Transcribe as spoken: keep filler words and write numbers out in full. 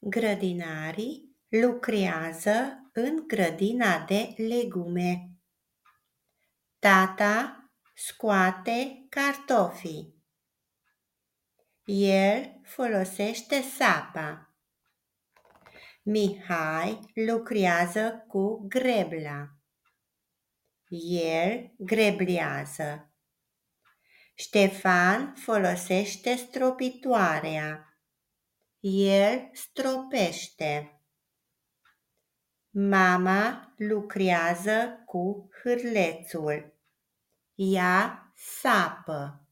Grădinarii lucrează în grădina de legume. Tata scoate cartofii. El folosește sapa. Mihai lucrează cu grebla. El greblează. Ștefan folosește stropitoarea. El stropește. Mama lucrează cu hârlețul. Ea sapă.